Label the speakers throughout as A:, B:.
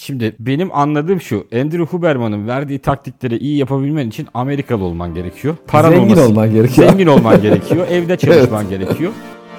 A: Şimdi benim anladığım şu. Andrew Huberman'ın verdiği taktikleri iyi yapabilmen için Amerikalı olman gerekiyor.
B: Zengin olman gerekiyor.
A: Zengin olman gerekiyor. Evde çalışman gerekiyor.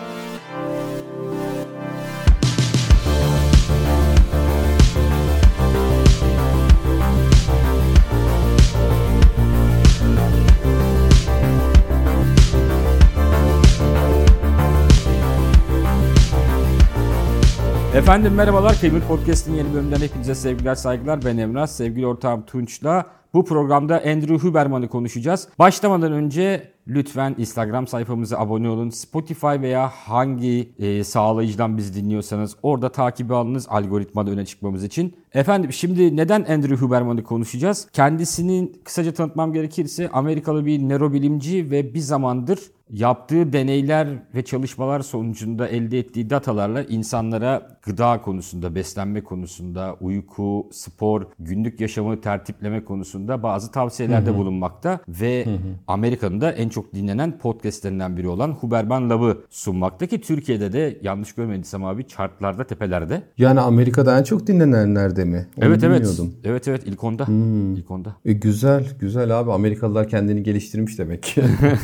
A: Efendim merhabalar. Kıymıt Podcast'in yeni bölümünden hepinize sevgiler, saygılar. Ben Emrah, sevgili ortağım Tunç'la bu programda Andrew Huberman'ı konuşacağız. Başlamadan önce lütfen Instagram sayfamıza abone olun. Spotify veya hangi sağlayıcıdan bizi dinliyorsanız orada takibi alınız algoritmada öne çıkmamız için. Efendim şimdi neden Andrew Huberman'ı konuşacağız? Kendisini kısaca tanıtmam gerekirse Amerikalı bir nörobilimci ve bir zamandır yaptığı deneyler ve çalışmalar sonucunda elde ettiği datalarla insanlara gıda konusunda, beslenme konusunda, uyku, spor, günlük yaşamı tertipleme konusunda bazı tavsiyelerde bulunmakta ve Amerika'nın da en çok dinlenen podcastlerinden biri olan Huberman Love'ı sunmakta ki Türkiye'de de yanlış görmediysem abi chartlarda tepelerde.
B: Yani Amerika'da en çok dinlenenlerde mi? Onu bilmiyordum.
A: Evet ilk onda. İlk onda.
B: Güzel abi, Amerikalılar kendini geliştirmiş demek ki.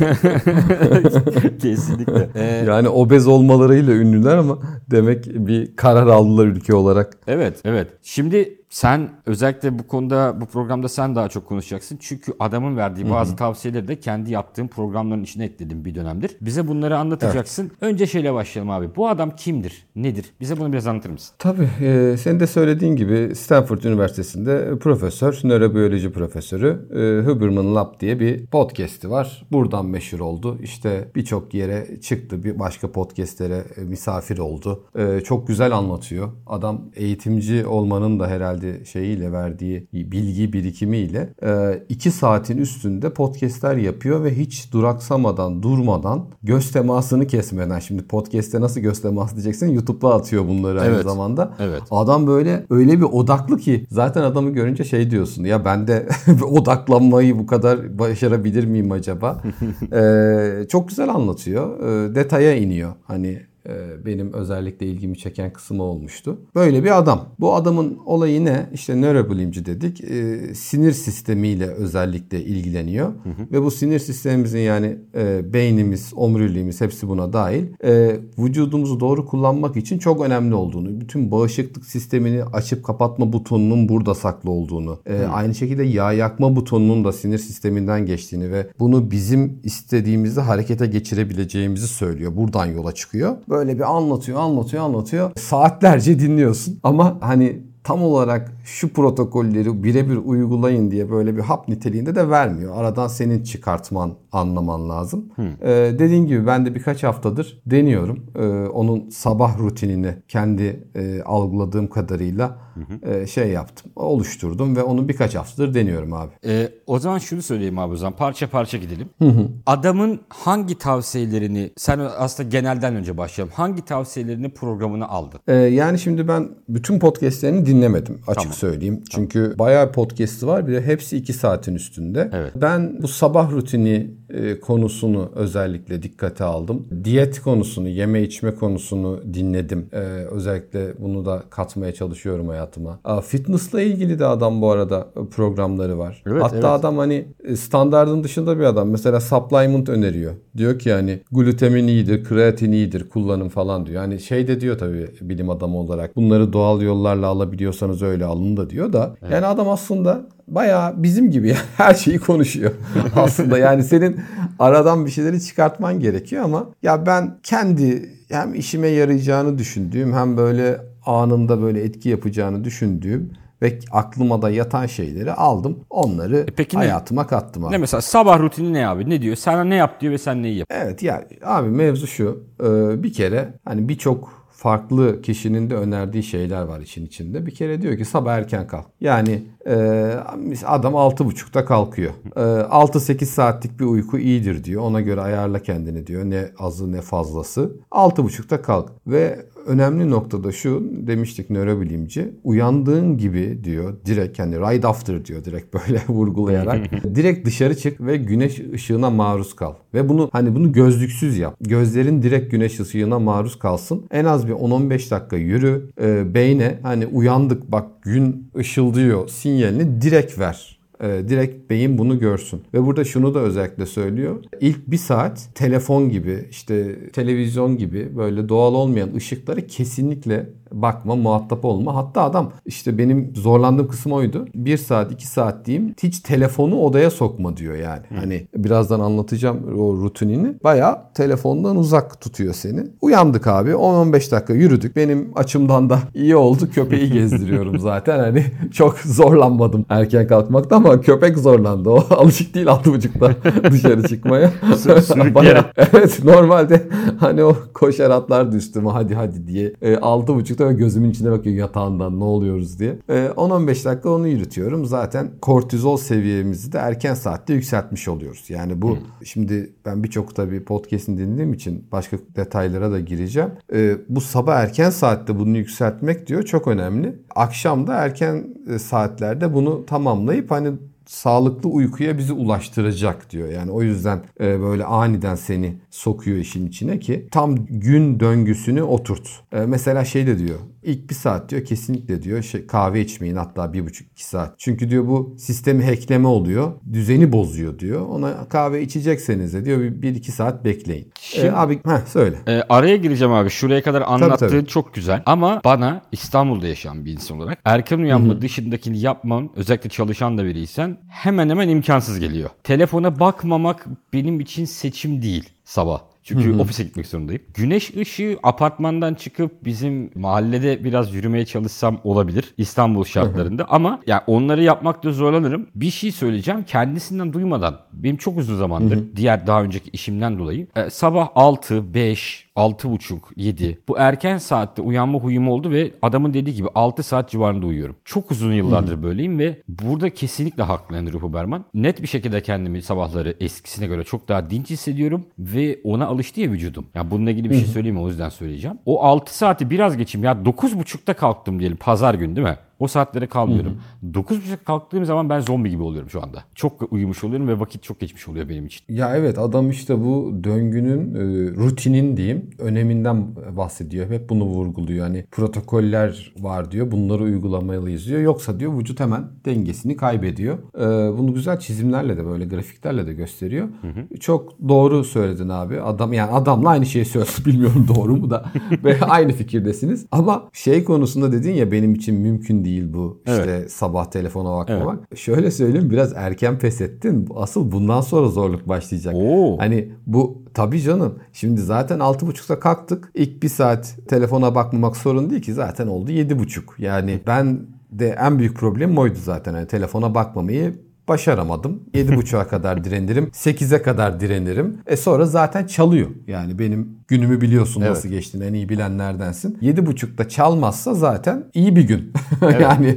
A: Kesinlikle.
B: Yani obez olmalarıyla ünlüler ama demek bir karar aldılar ülke olarak.
A: Evet. Şimdi sen özellikle bu konuda, bu programda sen daha çok konuşacaksın. Çünkü adamın verdiği bazı tavsiyeleri de kendi yaptığım programların içine ekledim bir dönemdir. Bize bunları anlatacaksın. Evet. Önce şeyle başlayalım abi. Bu adam kimdir? Nedir? Bize bunu biraz anlatır mısın?
B: Tabii. Senin de söylediğin gibi Stanford Üniversitesi'nde profesör, nörobiyoloji profesörü Huberman Lab diye bir podcast'i var. Buradan meşhur oldu. İşte birçok yere çıktı. Bir başka podcast'lere misafir oldu. Çok güzel anlatıyor. Adam eğitimci olmanın da herhalde şeyiyle, verdiği bilgi birikimiyle 2 saatin üstünde podcastler yapıyor ve hiç duraksamadan, durmadan, göz temasını kesmeden. Şimdi podcast'te nasıl göz teması diyeceksin? YouTube'da atıyor bunları aynı zamanda.
A: Evet.
B: Adam böyle öyle bir odaklı ki zaten adamı görünce şey diyorsun. Ya ben de odaklanmayı bu kadar başarabilir miyim acaba? Çok güzel anlatıyor. Detaya iniyor. Hani benim özellikle ilgimi çeken kısmı olmuştu. Böyle bir adam. Bu adamın olayı ne? İşte nörobilimci dedik. Sinir sistemiyle özellikle ilgileniyor. Ve bu sinir sistemimizin yani beynimiz, omuriliğimiz hepsi buna dahil. Vücudumuzu doğru kullanmak için çok önemli olduğunu, bütün bağışıklık sistemini açıp kapatma butonunun burada saklı olduğunu, aynı şekilde yağ yakma butonunun da sinir sisteminden geçtiğini ve bunu bizim istediğimizde harekete geçirebileceğimizi söylüyor. Buradan yola çıkıyor. Böyle bir anlatıyor. Saatlerce dinliyorsun ama hani tam olarak şu protokolleri birebir uygulayın diye böyle bir hap niteliğinde de vermiyor. Aradan senin çıkartman, anlaman lazım. Dediğin gibi ben de birkaç haftadır deniyorum. Onun sabah rutinini kendi algıladığım kadarıyla şey yaptım. Oluşturdum ve onu birkaç haftadır deniyorum abi.
A: O zaman şunu söyleyeyim abi, o zaman parça parça gidelim. Adamın hangi tavsiyelerini, sen aslında genelden önce başlayalım. Hangi tavsiyelerini programına aldın?
B: Yani şimdi ben bütün podcastlerini dinlemedim açık söyleyeyim. Çünkü bayağı podcast'ı var. Bir de hepsi 2 saatin üstünde.
A: Evet.
B: Ben bu sabah rutini konusunu özellikle dikkate aldım. Diyet konusunu, yeme içme konusunu dinledim. Özellikle bunu da katmaya çalışıyorum hayatıma. Fitness'la ilgili de adam bu arada programları var.
A: Evet,
B: hatta adam hani standardın dışında bir adam. Mesela supplement öneriyor. Diyor ki hani glutamin iyidir, kreatin iyidir, kullanın falan diyor. Yani şey de diyor tabii bilim adamı olarak. Bunları doğal yollarla alabiliyorsanız öyle alın da diyor da. Evet. Yani adam aslında bayağı bizim gibi her şeyi konuşuyor aslında. Yani senin aradan bir şeyleri çıkartman gerekiyor ama ya ben kendi hem işime yarayacağını düşündüğüm hem böyle anında böyle etki yapacağını düşündüğüm ve aklıma da yatan şeyleri aldım. Onları hayatıma kattım abi.
A: Ne mesela sabah rutini ne abi? Ne diyor? Sana ne yap diyor ve sen neyi yap?
B: Evet ya abi, mevzu şu. Bir kere hani birçok farklı kişinin de önerdiği şeyler var işin içinde. Bir kere diyor ki sabah erken kalk. Yani adam 6.30'da kalkıyor. 6-8 saatlik bir uyku iyidir diyor. Ona göre ayarla kendini diyor. Ne azı ne fazlası. 6.30'da kalk. Ve önemli noktada şu, demiştik nörobilimci, uyandığın gibi diyor direkt, hani right after diyor direkt böyle vurgulayarak direkt dışarı çık ve güneş ışığına maruz kal. Ve bunu gözlüksüz yap. Gözlerin direkt güneş ışığına maruz kalsın. En az bir 10-15 dakika yürü. Beyne hani uyandık bak gün ışıldıyor sinyalini direkt ver. Direkt beyin bunu görsün. Ve burada şunu da özellikle söylüyor. İlk bir saat telefon gibi, işte televizyon gibi böyle doğal olmayan ışıkları kesinlikle bakma, muhatap olma. Hatta adam, işte benim zorlandığım kısım oydu. 1 saat, 2 saat diyeyim, hiç telefonu odaya sokma diyor yani. Hani birazdan anlatacağım o rutinini. Bayağı telefondan uzak tutuyor seni. Uyandık abi. 10-15 dakika yürüdük. Benim açımdan da iyi oldu. Köpeği gezdiriyorum zaten. Hani çok zorlanmadım erken kalkmakta ama köpek zorlandı. O alışık değil 6.30'da dışarı çıkmaya. Bayağı, evet, normalde hani o koşar atlardı üstüme hadi diye. 6.30'da ve gözümün içine bakıyor yatağından ne oluyoruz diye. 10-15 dakika onu yürütüyorum. Zaten kortizol seviyemizi de erken saatte yükseltmiş oluyoruz. Yani bu şimdi ben birçok tabii podcast'ini dinlediğim için başka detaylara da gireceğim. Bu sabah erken saatte bunu yükseltmek diyor çok önemli. Akşam da erken saatlerde bunu tamamlayıp hani sağlıklı uykuya bizi ulaştıracak diyor. Yani o yüzden böyle aniden seni sokuyor işin içine ki tam gün döngüsünü oturt. Mesela şey de diyor. İlk 1 saat diyor kesinlikle diyor kahve içmeyin, hatta 1,5-2 saat. Çünkü diyor bu sistemi hackleme oluyor. Düzeni bozuyor diyor. Ona kahve içecekseniz de diyor 1-2 saat bekleyin.
A: Şimdi,
B: abi söyle.
A: Araya gireceğim abi. Şuraya kadar anlattığın
B: tabii.
A: çok güzel. Ama bana İstanbul'da yaşayan bir insan olarak erken uyanma dışındakini yapmam, özellikle çalışan da biriysen, hemen hemen imkansız geliyor. Telefona bakmamak benim için seçim değil sabah. Çünkü ofise gitmek zorundayım. Güneş ışığı apartmandan çıkıp bizim mahallede biraz yürümeye çalışsam olabilir İstanbul şartlarında. Ama yani onları yapmakta zorlanırım. Bir şey söyleyeceğim. Kendisinden duymadan benim çok uzun zamandır diğer daha önceki işimden dolayı sabah 6, 5, 6.30, 7 bu erken saatte uyanma huyum oldu ve adamın dediği gibi 6 saat civarında uyuyorum. Çok uzun yıllardır böyleyim ve burada kesinlikle haklı Andrew Huberman. Net bir şekilde kendimi sabahları eskisine göre çok daha dinç hissediyorum ve ona alıştı ya vücudum. Yani bununla ilgili bir şey söyleyeyim mi? O yüzden söyleyeceğim. O 6 saati biraz geçeyim. Ya 9.30'da kalktım diyelim. Pazar günü değil mi? O saatlere kalmıyorum. 9.30'da kalktığım zaman ben zombi gibi oluyorum şu anda. Çok uyumuş oluyorum ve vakit çok geçmiş oluyor benim için.
B: Ya evet, adam işte bu döngünün rutinin diyeyim öneminden bahsediyor. Hep bunu vurguluyor. Hani protokoller var diyor. Bunları uygulamalıyız diyor. Yoksa diyor vücut hemen dengesini kaybediyor. Bunu güzel çizimlerle de böyle grafiklerle de gösteriyor. Çok doğru söyledin abi. Adamla aynı şeyi söylüyorsun. Bilmiyorum doğru mu da. Ve aynı fikirdesiniz. Ama şey konusunda dedin ya, benim için mümkün değil bu. İşte sabah telefona bakmamak. Evet. Şöyle söyleyeyim, biraz erken pes ettin. Asıl bundan sonra zorluk başlayacak. Hani bu tabii canım. Şimdi zaten 6.30'da kalktık. İlk 1 saat telefona bakmamak sorun değil ki. Zaten oldu 7.30. Yani ben de en büyük problemim oydu zaten. Yani telefona bakmamayı başaramadım. 7.30'a kadar direnirim. 8'e kadar direnirim. Sonra zaten çalıyor. Yani benim günümü biliyorsun nasıl geçtiğini en iyi bilenlerdensin. 7.30'da çalmazsa zaten iyi bir gün. Yani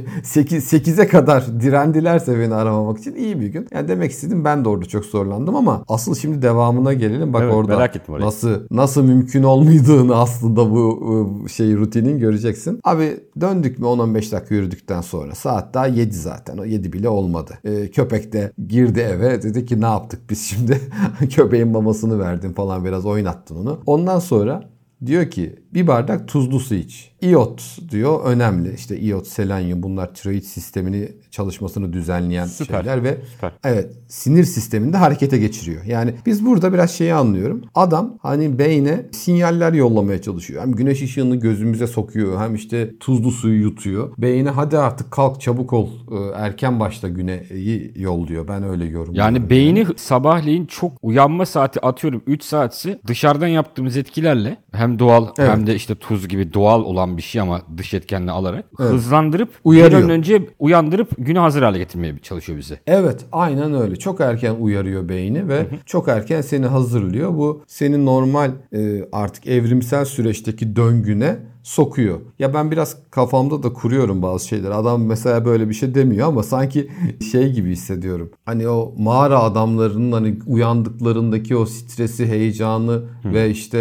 B: 8'e kadar direndilerse beni aramamak için iyi bir gün. Yani demek istedim, ben de orada çok zorlandım ama asıl şimdi devamına gelelim. Bak orada nasıl mümkün olmadığını aslında bu rutinin göreceksin. Abi döndük mü 10-15 dakika yürüdükten sonra, saat daha 7 zaten. O 7 bile olmadı. Köpek de girdi eve, dedi ki ne yaptık biz şimdi? Köpeğin mamasını verdin falan, biraz oynattın onu. Ondan sonra diyor ki bir bardak tuzlu su iç. İyot diyor önemli. İşte iyot, selenyum, bunlar tiroid sistemini çalışmasını düzenleyen şeyler ve evet, sinir sistemini de harekete geçiriyor. Yani biz burada biraz şeyi anlıyorum. Adam hani beyne sinyaller yollamaya çalışıyor. Hem güneş ışığını gözümüze sokuyor, hem işte tuzlu suyu yutuyor. Beyne hadi artık kalk çabuk ol, erken başla güneyi yolluyor. Ben öyle yorumluyorum.
A: Yani beyni sabahleyin çok uyanma saati atıyorum 3 saatsi dışarıdan yaptığımız etkilerle hem doğal hem de işte tuz gibi doğal olan bir şey ama dış etkenle alarak hızlandırıp uyarıyor. Bir an önce uyandırıp güne hazır hale getirmeye çalışıyor bizi.
B: Evet, aynen öyle. Çok erken uyarıyor beyni ve çok erken seni hazırlıyor. Bu senin normal artık evrimsel süreçteki döngüne sokuyor. Ya ben biraz kafamda da kuruyorum bazı şeyler. Adam mesela böyle bir şey demiyor ama sanki şey gibi hissediyorum. Hani o mağara adamlarının hani uyandıklarındaki o stresi, heyecanı ve işte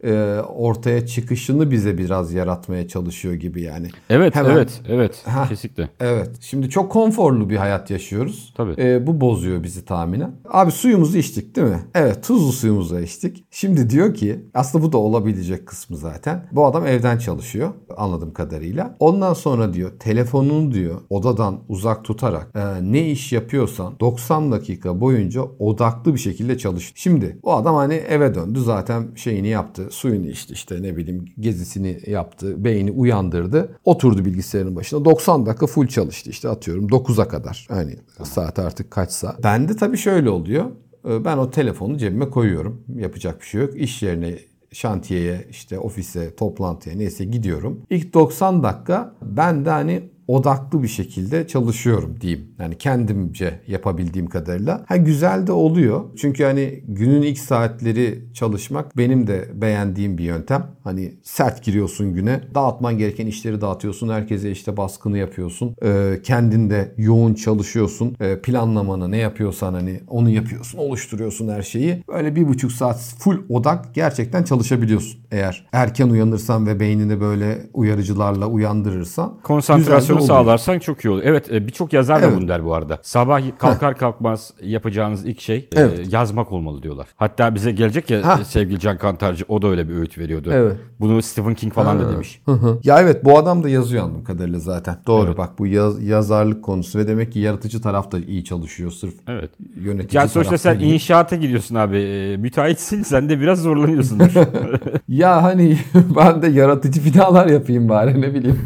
B: ortaya çıkışını bize biraz yaratmaya çalışıyor gibi yani.
A: Evet,
B: Hemen,
A: evet. Kesinlikle.
B: Evet. Şimdi çok konforlu bir hayat yaşıyoruz.
A: Tabii.
B: Bu bozuyor bizi tahminen. Abi suyumuzu içtik değil mi? Evet, tuzlu suyumuzu içtik. Şimdi diyor ki, aslında bu da olabilecek kısmı zaten. Bu adam evden çalışıyor anladığım kadarıyla. Ondan sonra diyor telefonunu diyor odadan uzak tutarak ne iş yapıyorsan 90 dakika boyunca odaklı bir şekilde çalış. Şimdi o adam hani eve döndü zaten şeyini yaptı. Suyunu içti işte ne bileyim gezisini yaptı. Beyni uyandırdı. Oturdu bilgisayarın başına. 90 dakika full çalıştı işte atıyorum 9'a kadar. Hani saat artık kaçsa. Bende tabii şöyle oluyor. Ben o telefonu cebime koyuyorum. Yapacak bir şey yok. İş yerine şantiyeye işte ofise toplantıya neyse gidiyorum. İlk 90 dakika ben de hani odaklı bir şekilde çalışıyorum diyeyim. Yani kendimce yapabildiğim kadarıyla. Güzel de oluyor. Çünkü hani günün ilk saatleri çalışmak benim de beğendiğim bir yöntem. Hani sert giriyorsun güne. Dağıtman gereken işleri dağıtıyorsun. Herkese işte baskını yapıyorsun. Kendin de yoğun çalışıyorsun. Planlamanı ne yapıyorsan hani onu yapıyorsun. Oluşturuyorsun her şeyi. Böyle 1,5 saat full odak gerçekten çalışabiliyorsun. Eğer erken uyanırsan ve beynini böyle uyarıcılarla uyandırırsan.
A: Konsantrasyonu sağlarsan çok iyi olur. Evet, birçok yazar da bunu der bu arada. Sabah kalkar kalkmaz yapacağınız ilk şey yazmak olmalı diyorlar. Hatta bize gelecek ya sevgili Can Kantarcı, o da öyle bir öğüt veriyordu.
B: Evet.
A: Bunu Stephen King falan da demiş.
B: Ya evet, bu adam da yazıyor anladığım kadarıyla zaten. Doğru, evet. Bak bu yazarlık konusu ve demek ki yaratıcı taraf da iyi çalışıyor sırf.
A: Evet.
B: Yönetici
A: yani sonuçta sen
B: değil.
A: inşaata gidiyorsun abi. Müteahhitsin, sen de biraz zorlanıyorsundur.
B: Ya hani ben de yaratıcı binalar yapayım bari, ne bileyim.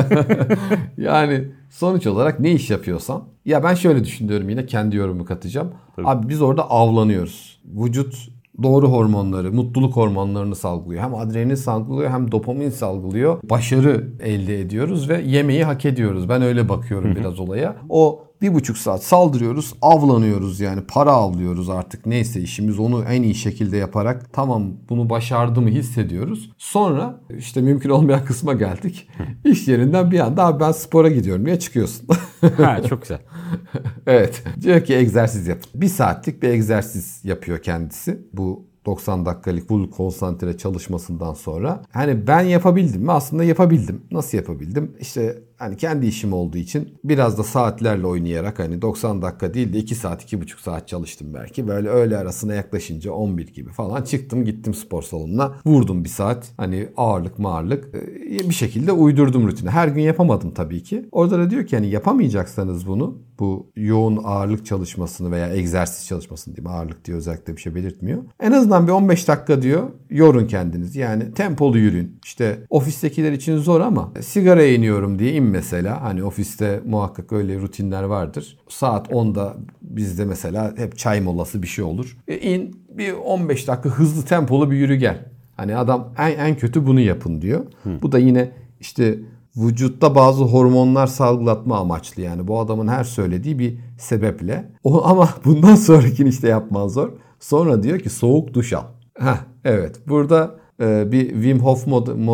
B: Yani sonuç olarak ne iş yapıyorsam. Ya ben şöyle düşünüyorum, yine kendi yorumumu katacağım. Tabii. Abi biz orada avlanıyoruz. Vücut doğru hormonları, mutluluk hormonlarını salgılıyor. Hem adrenalin salgılıyor hem dopamin salgılıyor. Başarı elde ediyoruz ve yemeği hak ediyoruz. Ben öyle bakıyorum biraz olaya. O 1,5 saat saldırıyoruz, avlanıyoruz yani para avlıyoruz artık neyse işimiz, onu en iyi şekilde yaparak tamam bunu başardığımı hissediyoruz. Sonra işte mümkün olmayan kısma geldik. İş yerinden bir anda abi ben spora gidiyorum diye çıkıyorsun.
A: Ha, çok güzel.
B: Evet. Diyor ki egzersiz yap. 1 saatlik bir egzersiz yapıyor kendisi. Bu 90 dakikalık full konsantre çalışmasından sonra. Hani ben yapabildim mi? Aslında yapabildim. Nasıl yapabildim? İşte hani kendi işim olduğu için biraz da saatlerle oynayarak hani 90 dakika değil de 2 saat, 2,5 saat çalıştım belki. Böyle öğle arasına yaklaşınca 11 gibi falan çıktım, gittim spor salonuna. Vurdum 1 saat. Hani ağırlık bir şekilde uydurdum rutine. Her gün yapamadım tabii ki. Orada da diyor ki hani yapamayacaksanız bunu, bu yoğun ağırlık çalışmasını veya egzersiz çalışmasını diyeyim, ağırlık diyor özellikle bir şey belirtmiyor. En azından bir 15 dakika diyor yorun kendiniz. Yani tempolu yürüyün. İşte ofistekiler için zor ama sigaraya iniyorum diye in mesela. Hani ofiste muhakkak öyle rutinler vardır. Saat 10'da bizde mesela hep çay molası bir şey olur. İn bir 15 dakika hızlı tempolu bir yürü gel. Hani adam en kötü bunu yapın diyor. Bu da yine işte vücutta bazı hormonlar salgılatma amaçlı, yani bu adamın her söylediği bir sebeple. Ama bundan sonrakini işte yapman zor. Sonra diyor ki soğuk duş al. Evet, burada bir Wim Hof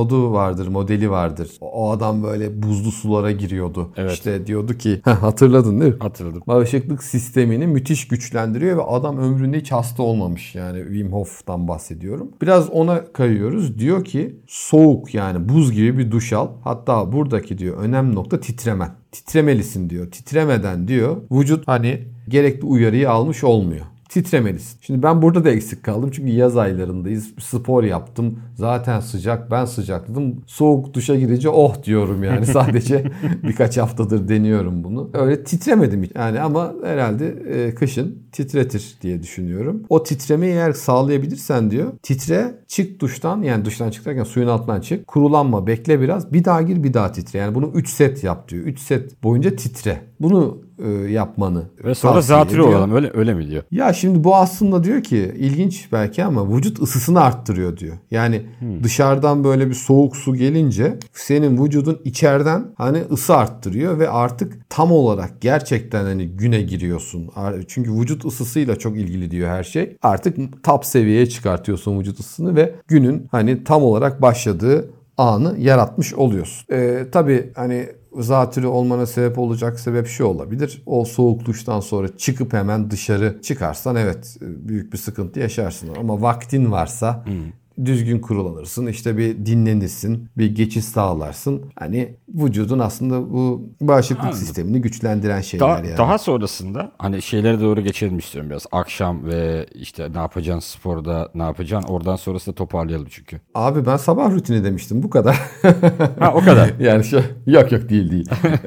B: modeli vardır. O adam böyle buzlu sulara giriyordu. Evet. İşte diyordu ki hatırladın değil mi?
A: Hatırladım.
B: Bağışıklık sistemini müthiş güçlendiriyor ve adam ömründe hiç hasta olmamış. Yani Wim Hof'tan bahsediyorum. Biraz ona kayıyoruz. Diyor ki soğuk, yani buz gibi bir duş al. Hatta buradaki diyor önemli nokta titremen. Titremelisin diyor. Titremeden diyor vücut hani gerekli uyarıyı almış olmuyor. Titremelisin. Şimdi ben burada da eksik kaldım. Çünkü yaz aylarındayız. Spor yaptım. Zaten sıcak. Ben sıcakladım. Soğuk duşa girince oh diyorum yani. Sadece birkaç haftadır deniyorum bunu. Öyle titremedim hiç. Yani ama herhalde kışın titretir diye düşünüyorum. O titremeyi eğer sağlayabilirsen diyor. Titre, çık duştan. Yani duştan çıkarken suyun altından çık. Kurulanma, bekle biraz. Bir daha gir, bir daha titre. Yani bunu 3 set yap diyor. 3 set boyunca titre. Bunu yapmanı
A: ve sonra zatürre olalım, öyle mi diyor?
B: Ya şimdi bu aslında diyor ki ilginç belki ama vücut ısısını arttırıyor diyor. Yani dışarıdan böyle bir soğuk su gelince senin vücudun içeriden hani ısı arttırıyor ve artık tam olarak gerçekten hani güne giriyorsun. Çünkü vücut ısısıyla çok ilgili diyor her şey. Artık top seviyeye çıkartıyorsun vücut ısısını ve günün hani tam olarak başladığı anı yaratmış oluyorsun. Tabii hani zatürre olmana sebep olacak sebep şu olabilir. O soğuk duştan sonra çıkıp hemen dışarı çıkarsan evet büyük bir sıkıntı yaşarsın. Ama vaktin varsa düzgün kurulanırsın, işte bir dinlenirsin, bir geçiş sağlarsın. Hani vücudun aslında bu bağışıklık sistemini güçlendiren şeyler yani.
A: Daha sonrasında hani şeylere doğru geçelim istiyorum biraz. Akşam ve işte ne yapacaksın sporda, ne yapacaksın, oradan sonrasında toparlayalım çünkü.
B: Abi ben sabah rutini demiştim, bu kadar.
A: Ha, o kadar.
B: Yani yok değil.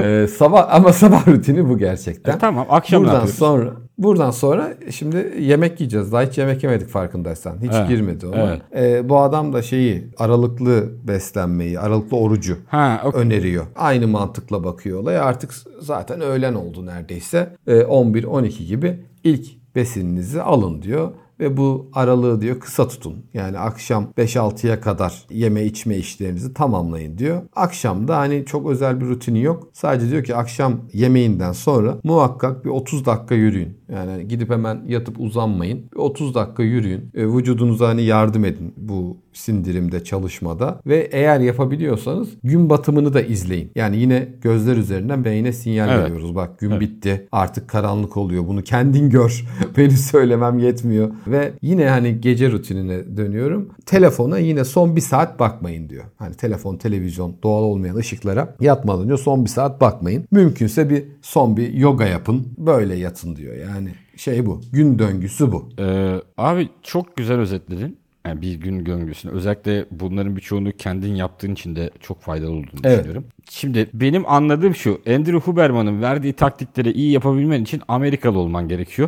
B: Sabah rutini bu gerçekten.
A: Tamam, akşam ne yapıyoruz?
B: Buradan sonra şimdi yemek yiyeceğiz. Daha hiç yemek yemedik farkındaysan. Hiç girmedi ona.
A: Evet.
B: Bu adam da aralıklı beslenmeyi, aralıklı orucu öneriyor. Aynı mantıkla bakıyor olaya. Artık zaten öğlen oldu neredeyse. 11-12 gibi ilk besininizi alın diyor. Ve bu aralığı diyor kısa tutun. Yani akşam 5-6'ya kadar yeme içme işlerinizi tamamlayın diyor. Akşam da hani çok özel bir rutini yok. Sadece diyor ki akşam yemeğinden sonra muhakkak bir 30 dakika yürüyün. Yani gidip hemen yatıp uzanmayın. Bir 30 dakika yürüyün. Vücudunuza hani yardım edin bu sindirimde, çalışmada. Ve eğer yapabiliyorsanız gün batımını da izleyin. Yani yine gözler üzerinden beyne sinyal veriyoruz. Bak gün bitti. Artık karanlık oluyor. Bunu kendin gör. Benim söylemem yetmiyor. Ve yine hani gece rutinine dönüyorum. Telefona yine son bir saat bakmayın diyor. Hani telefon, televizyon, doğal olmayan ışıklara yatmadan diyor son bir saat bakmayın. Mümkünse son bir yoga yapın. Böyle yatın diyor. Yani bu. Gün döngüsü bu.
A: Abi çok güzel özetledin. Yani bir gün döngüsünü. Özellikle bunların birçoğunu kendin yaptığın için de çok faydalı olduğunu düşünüyorum. Şimdi benim anladığım şu. Andrew Huberman'ın verdiği taktikleri iyi yapabilmen için Amerikalı olman gerekiyor.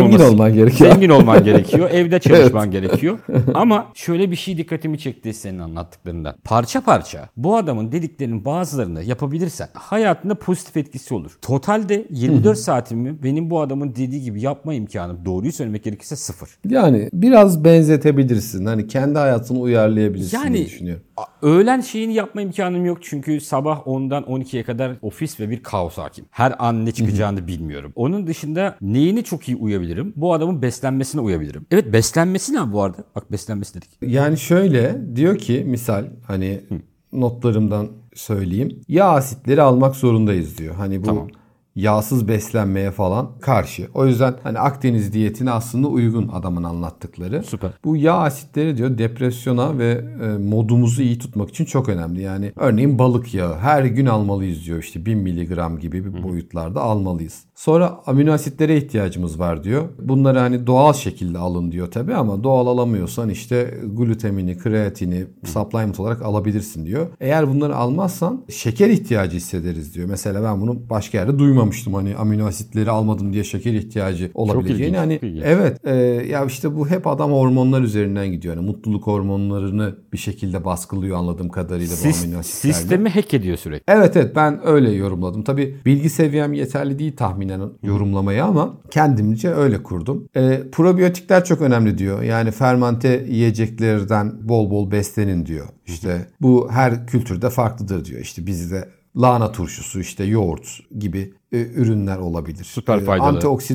A: Zengin olman gerekiyor. Evde çalışman gerekiyor. Ama şöyle bir şey dikkatimi çekti senin anlattıklarından. Parça parça bu adamın dediklerinin bazılarını yapabilirsen hayatında pozitif etkisi olur. Totalde 24 saatimi benim bu adamın dediği gibi yapma imkanım, doğruyu söylemek gerekirse 0.
B: Yani biraz benzetebilirsin. Hani kendi hayatını uyarlayabilirsin diye düşünüyorum.
A: Öğlen şeyini yapma imkanım yok çünkü sabah 10'dan 12'ye kadar ofis ve bir kaos hakim. Her an ne çıkacağını bilmiyorum. Onun dışında neyini çok iyi uyabilirim? Bu adamın beslenmesine uyabilirim. Evet, beslenmesi ne bu arada? Bak, beslenmesi dedik.
B: Yani şöyle diyor ki misal hani notlarımdan söyleyeyim. Yağ asitleri almak zorundayız diyor. Hani bu yağsız beslenmeye falan karşı. O yüzden hani Akdeniz diyetine aslında uygun adamın anlattıkları.
A: Süper.
B: Bu yağ asitleri diyor depresyona ve modumuzu iyi tutmak için çok önemli. Yani örneğin balık yağı her gün almalıyız diyor. İşte 1000 miligram gibi bir boyutlarda almalıyız. Sonra amino asitlere ihtiyacımız var diyor. Bunları hani doğal şekilde alın diyor tabii ama doğal alamıyorsan işte glutamini, kreatini supplement olarak alabilirsin diyor. Eğer bunları almazsan şeker ihtiyacı hissederiz diyor. Mesela ben bunu başka yerde duymamıştım. Hani amino asitleri almadım diye şeker ihtiyacı olabileceğini. Hani evet ya işte bu hep adam hormonlar üzerinden gidiyor. Yani mutluluk hormonlarını bir şekilde baskılıyor anladığım kadarıyla bu amino asitlerle.
A: Sistemi hack ediyor sürekli.
B: Evet ben öyle yorumladım. Tabii bilgi seviyem yeterli değil tahminen yorumlamaya ama kendimce öyle kurdum. Probiyotikler çok önemli diyor. Yani fermente yiyeceklerden bol bol beslenin diyor. İşte bu her kültürde farklıdır diyor. İşte bizde lahana turşusu, işte yoğurt gibi ürünler olabilir.
A: Süper faydalı.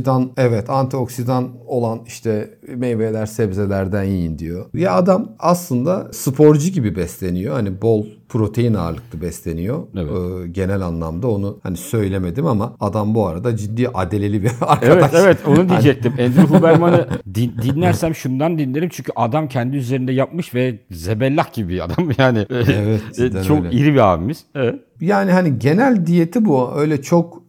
B: Antioksidan olan işte meyveler, sebzelerden yiyin diyor. Ya adam aslında sporcu gibi besleniyor. Hani bol protein ağırlıklı besleniyor. Evet. Genel anlamda onu hani söylemedim ama adam bu arada ciddi adeleli bir arkadaş.
A: Evet onu diyecektim. Andrew Huberman'ı dinlersem şundan dinlerim çünkü adam kendi üzerinde yapmış ve zebellah gibi bir adam yani.
B: Evet,
A: çok öyle. İri bir abimiz. Evet.
B: Yani hani genel diyeti bu. Öyle çok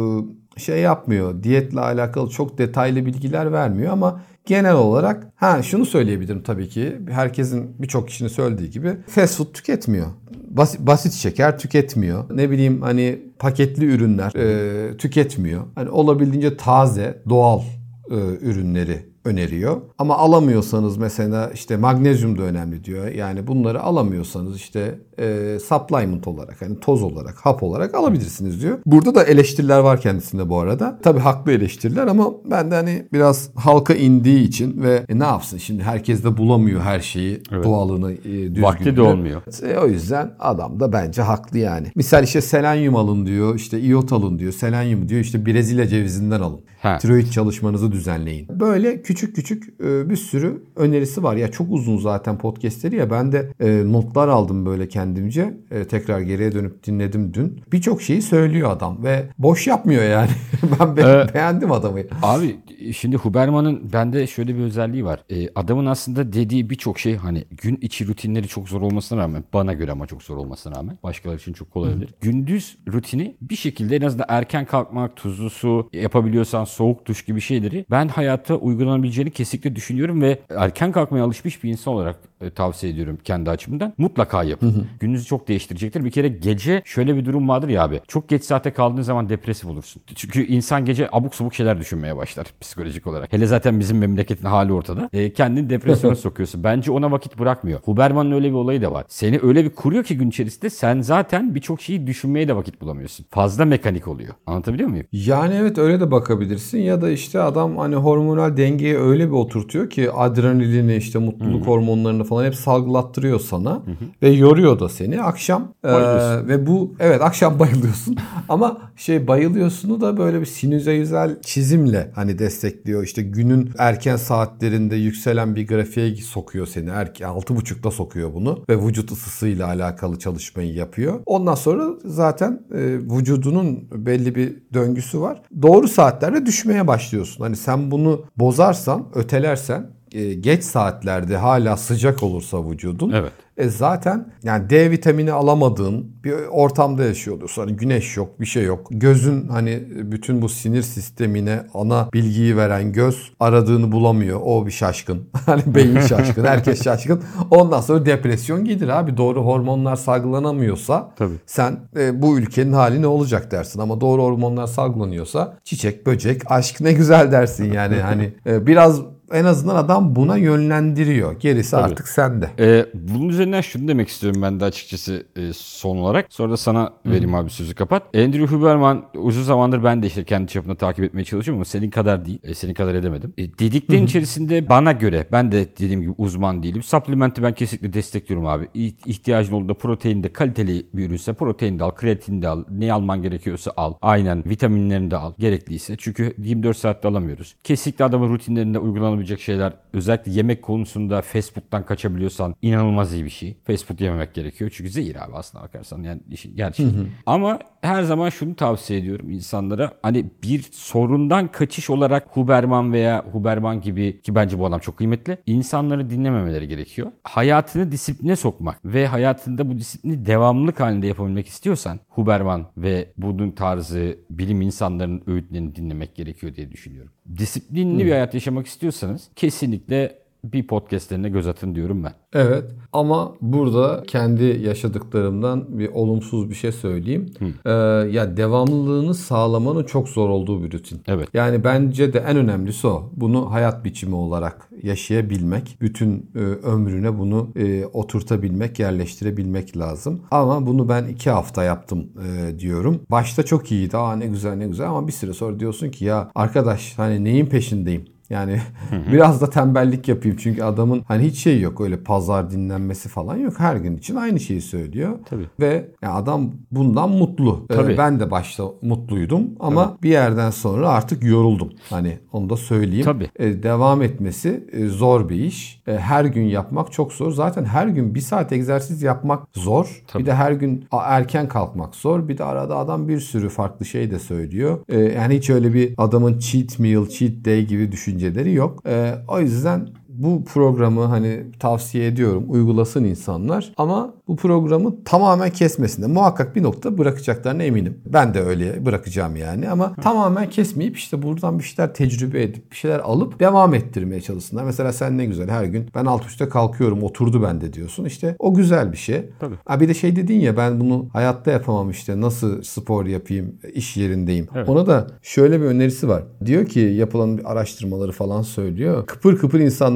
B: yapmıyor. Diyetle alakalı çok detaylı bilgiler vermiyor ama genel olarak şunu söyleyebilirim tabii ki. Herkesin, birçok kişinin söylediği gibi fast food tüketmiyor. Basit şeker tüketmiyor. Ne bileyim hani paketli ürünler tüketmiyor. Hani olabildiğince taze, doğal ürünleri öneriyor. Ama alamıyorsanız mesela işte magnezyum da önemli diyor. Yani bunları alamıyorsanız işte supplement olarak, hani toz olarak, hap olarak alabilirsiniz diyor. Burada da eleştiriler var kendisinde bu arada. Tabii haklı eleştiriler ama ben de hani biraz halka indiği için ve ne yapsın şimdi herkes de bulamıyor her şeyi, doğalını, düzgününü.
A: Vakti de olmuyor.
B: O yüzden adam da bence haklı yani. Misal işte selenyum alın diyor, işte iot alın diyor. Selenyum diyor işte Brezilya cevizinden alın. Tiroid çalışmanızı düzenleyin. Böyle küçük küçük küçük bir sürü önerisi var. Ya çok uzun zaten podcastleri ya, ben de notlar aldım böyle kendimce. Tekrar geriye dönüp dinledim dün. Birçok şeyi söylüyor adam ve boş yapmıyor yani. Ben beğendim adamı.
A: Abi şimdi Huberman'ın bende şöyle bir özelliği var. Adamın aslında dediği birçok şey hani gün içi rutinleri çok zor olmasına rağmen, bana göre ama çok zor olmasına rağmen, başkaları için çok kolay olabilir. Gündüz rutini bir şekilde en azından erken kalkmak, tuzlu su, yapabiliyorsan soğuk duş gibi şeyleri ben hayatta uygulanabileceğini kesinlikle düşünüyorum ve erken kalkmaya alışmış bir insan olarak tavsiye ediyorum kendi açımdan. Mutlaka yapın. Gününüzü çok değiştirecektir. Bir kere gece şöyle bir durum vardır ya abi. Çok geç saate kaldığın zaman depresif olursun. Çünkü insan gece abuk subuk şeyler düşünmeye başlar psikolojik olarak. Hele zaten bizim memleketin hali ortada. Kendini depresyona sokuyorsun. Bence ona vakit bırakmıyor. Huberman'ın öyle bir olayı da var. Seni öyle bir kuruyor ki gün içerisinde sen zaten birçok şeyi düşünmeye de vakit bulamıyorsun. Fazla mekanik oluyor. Anlatabiliyor muyum?
B: Yani evet, öyle de bakabilirsin ya da işte adam hani hormonal dengeyi öyle bir oturtuyor ki adrenalini, işte mutluluk hormonlarını falan hep salgılattırıyor sana ve yoruyor da seni. Akşam ve bu evet akşam bayılıyorsun ama bayılıyorsunu da böyle bir sinüzeyüzel çizimle hani destekliyor. İşte günün erken saatlerinde yükselen bir grafiğe sokuyor seni. 6.30'da sokuyor bunu ve vücut ısısıyla alakalı çalışmayı yapıyor. Ondan sonra zaten vücudunun belli bir döngüsü var. Doğru saatlerde düşmeye başlıyorsun. Hani sen bunu bozarsan, ötelersen, geç saatlerde hala sıcak olursa vücudun,
A: Evet.
B: Zaten yani D vitamini alamadığın bir ortamda yaşıyor oluyorsun. Hani güneş yok, bir şey yok. Gözün hani bütün bu sinir sistemine ana bilgiyi veren göz aradığını bulamıyor. O bir şaşkın. Hani beyin şaşkın, herkes şaşkın. Ondan sonra depresyon gelir abi. Doğru hormonlar salgılanamıyorsa sen bu ülkenin hali ne olacak dersin. Ama doğru hormonlar salgılanıyorsa çiçek, böcek, aşk ne güzel dersin yani. Hani biraz en azından adam buna yönlendiriyor. Gerisi artık sende.
A: Bunun üzerinden şunu demek istiyorum ben de açıkçası son olarak. Sonra da sana vereyim abi, sözü kapat. Andrew Huberman uzun zamandır ben de işte kendi çapımda takip etmeye çalışıyorum ama senin kadar değil. Senin kadar edemedim. Dediklerin içerisinde bana göre, ben de dediğim gibi uzman değilim. Supplement'i ben kesinlikle destekliyorum abi. İhtiyacın olduğunda proteinde kaliteli bir ürünse protein de al, kreatin de al. Ne alman gerekiyorsa al. Aynen vitaminlerini de al gerekliyse. Çünkü 24 saatte alamıyoruz. Kesinlikle adamın rutinlerinde uygulanabilecek şeyler, özellikle yemek konusunda fast food'dan kaçabiliyorsan inanılmaz iyi bir şey. Fast food yememek gerekiyor çünkü zehir abi aslına bakarsan, yani işin gerçeği. Ama her zaman şunu tavsiye ediyorum insanlara, hani bir sorundan kaçış olarak Huberman gibi, ki bence bu adam çok kıymetli, insanları dinlememeleri gerekiyor. Hayatını disipline sokmak ve hayatında bu disiplini devamlılık halinde yapabilmek istiyorsan Huberman ve bunun tarzı bilim insanlarının öğütlerini dinlemek gerekiyor diye düşünüyorum. Disiplinli bir hayat yaşamak istiyorsanız kesinlikle bir podcastlerine göz atın diyorum ben.
B: Evet, ama burada kendi yaşadıklarımdan bir olumsuz bir şey söyleyeyim. Ya devamlılığını sağlamanın çok zor olduğu bir rutin.
A: Evet.
B: Yani bence de en önemlisi o. Bunu hayat biçimi olarak yaşayabilmek, bütün ömrüne bunu oturtabilmek, yerleştirebilmek lazım. Ama bunu ben 2 hafta yaptım diyorum. Başta çok iyiydi. Ne güzel ne güzel, ama bir süre sonra diyorsun ki ya arkadaş, hani neyin peşindeyim? Yani biraz da tembellik yapayım çünkü adamın hani hiç şey yok, öyle pazar dinlenmesi falan yok. Her gün için aynı şeyi söylüyor.
A: Tabii.
B: Ve yani adam bundan mutlu. Ben de başta mutluydum ama bir yerden sonra artık yoruldum. Hani onu da söyleyeyim.
A: Tabii.
B: Devam etmesi zor bir iş. Her gün yapmak çok zor. Zaten her gün 1 saat egzersiz yapmak zor.
A: Tabii.
B: Bir de her gün erken kalkmak zor. Bir de arada adam bir sürü farklı şey de söylüyor. Yani hiç öyle bir adamın cheat meal, cheat day gibi düşünceleri yok. O yüzden bu programı hani tavsiye ediyorum. Uygulasın insanlar. Ama bu programı tamamen kesmesinde. Muhakkak bir nokta bırakacaklarına eminim. Ben de öyle bırakacağım yani. Ama tamamen kesmeyip işte buradan bir şeyler tecrübe edip bir şeyler alıp devam ettirmeye çalışsınlar. Mesela sen ne güzel her gün ben 6.30'da kalkıyorum, oturdu bende diyorsun. İşte o güzel bir şey.
A: Tabii.
B: Bir de şey dedin ya, ben bunu hayatta yapamam, işte nasıl spor yapayım, iş yerindeyim.
A: Evet.
B: Ona da şöyle bir önerisi var. Diyor ki yapılan araştırmaları falan söylüyor. Kıpır kıpır insanlar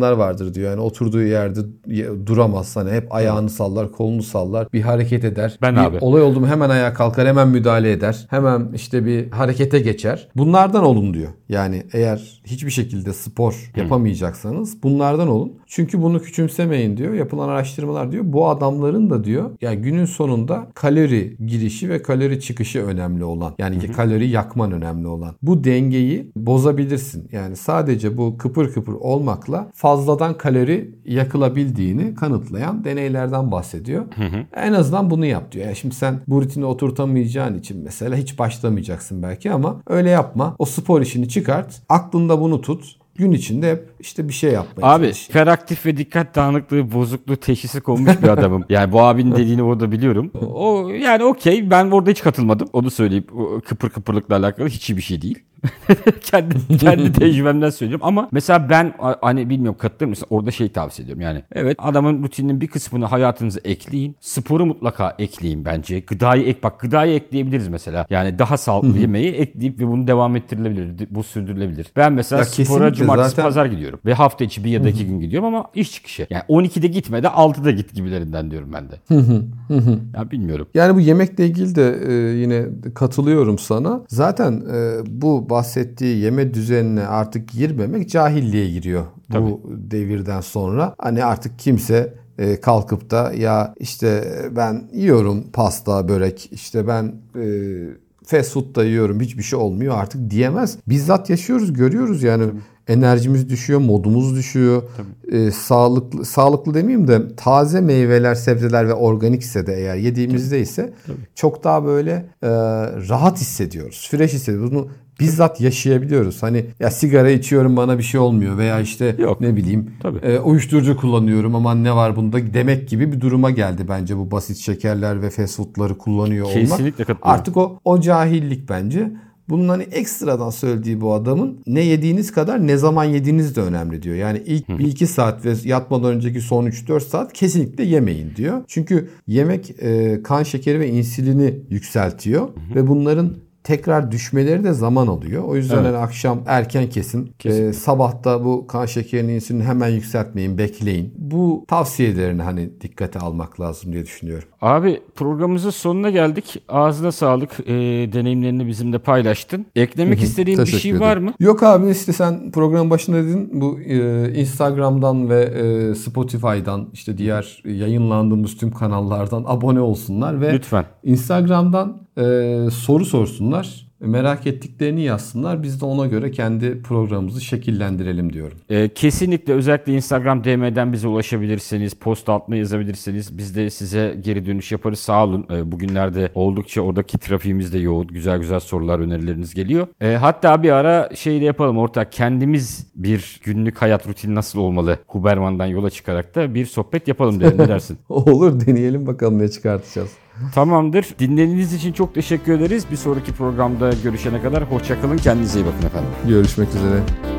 B: insanlar vardır diyor. Yani oturduğu yerde duramaz. Hani hep ayağını sallar, kolunu sallar, bir hareket eder.
A: Ben
B: bir
A: abi.
B: olay oldu mu hemen ayağa kalkar, hemen müdahale eder. Hemen işte bir harekete geçer. Bunlardan olun diyor. Yani eğer hiçbir şekilde spor yapamayacaksanız bunlardan olun. Çünkü bunu küçümsemeyin diyor. Yapılan araştırmalar diyor. Bu adamların da diyor yani günün sonunda kalori girişi ve kalori çıkışı önemli olan. Yani kalori yakman önemli olan. Bu dengeyi bozabilirsin. Yani sadece bu kıpır kıpır olmakla fazladan kalori yakılabildiğini kanıtlayan deneylerden bahsediyor. En azından bunu yap diyor. Yani şimdi sen bu rutini oturtamayacağın için mesela hiç başlamayacaksın belki ama öyle yapma. O spor işini çıkart. Aklında bunu tut. Gün içinde hep işte bir şey yapmaya
A: Abi
B: çalış.
A: hiperaktif ve dikkat dağınıklığı bozukluğu teşhisi konmuş bir adamım. Yani bu abinin dediğini orada biliyorum. O yani okey, ben orada hiç katılmadım. Onu söyleyeyim. O kıpır kıpırlıkla alakalı hiç iyi bir şey değil. kendi tecrübemden söylüyorum ama mesela ben hani bilmiyorum katılır mısın, orada şey tavsiye ediyorum yani. Evet, adamın rutininin bir kısmını hayatınıza ekleyin. Sporu mutlaka ekleyin bence. Gıdayı ekleyebiliriz mesela. Yani daha sağlıklı yemeği ekleyip ve bunu devam ettirilebilir. Bu sürdürülebilir. Ben mesela
B: Ya
A: spora cumartesi
B: zaten...
A: pazar gidiyorum. Ve hafta içi bir ya da 2 gün gidiyorum ama iş çıkışı. Yani 12'de gitme de 6'da git gibilerinden diyorum ben de. Ya bilmiyorum.
B: Yani bu yemekle ilgili de yine katılıyorum sana. Zaten bu bahsettiği yeme düzenine artık girmemek cahilliğe giriyor.
A: Tabii.
B: Bu devirden sonra. Hani artık kimse kalkıp da ya işte ben yiyorum pasta, börek, işte ben fast food da yiyorum, hiçbir şey olmuyor artık diyemez. Bizzat yaşıyoruz, görüyoruz yani. Tabii. Enerjimiz düşüyor, modumuz düşüyor. Sağlıklı demeyeyim de taze meyveler, sebzeler ve organikse de eğer yediğimizde ise çok daha böyle rahat hissediyoruz. Fresh hissediyoruz. Bunu bizzat yaşayabiliyoruz. Hani ya sigara içiyorum bana bir şey olmuyor veya işte ne bileyim uyuşturucu kullanıyorum aman ne var bunda demek gibi bir duruma geldi bence bu basit şekerler ve fast foodları kullanıyor olmak.
A: Kesinlikle katılıyorum.
B: Artık o cahillik bence. Bunun hani ekstradan söylediği bu adamın ne yediğiniz kadar ne zaman yediğiniz de önemli diyor. Yani ilk 1-2 saat ve yatmadan önceki son 3-4 saat kesinlikle yemeyin diyor. Çünkü yemek kan şekeri ve insülini yükseltiyor ve bunların tekrar düşmeleri de zaman alıyor. O yüzden hani akşam erken kesin. Sabahta bu kan şekerini, insülini hemen yükseltmeyin, bekleyin. Bu tavsiyelerini hani dikkate almak lazım diye düşünüyorum.
A: Abi programımızın sonuna geldik. Ağzına sağlık. Deneyimlerini bizimle paylaştın. Eklemek istediğin bir şey var mı?
B: Yok abi, işte sen programın başında dedin. Bu Instagram'dan ve Spotify'dan işte diğer yayınlandığımız tüm kanallardan abone olsunlar ve
A: lütfen
B: Instagram'dan soru sorsunlar. Merak ettiklerini yazsınlar. Biz de ona göre kendi programımızı şekillendirelim diyorum.
A: Kesinlikle, özellikle Instagram DM'den bize ulaşabilirseniz, post altına yazabilirseniz biz de size geri dönüş yaparız. Sağ olun. Bugünlerde oldukça oradaki trafiğimiz de yoğun. Güzel sorular, önerileriniz geliyor. Hatta bir ara şey de yapalım ortak. Kendimiz bir günlük hayat rutini nasıl olmalı? Huberman'dan yola çıkarak da bir sohbet yapalım derim. Ne dersin?
B: Olur, deneyelim bakalım ne çıkartacağız.
A: Tamamdır. Dinlediğiniz için çok teşekkür ederiz. Bir sonraki programda görüşene kadar hoşça kalın. Kendinize iyi bakın efendim.
B: Görüşmek üzere.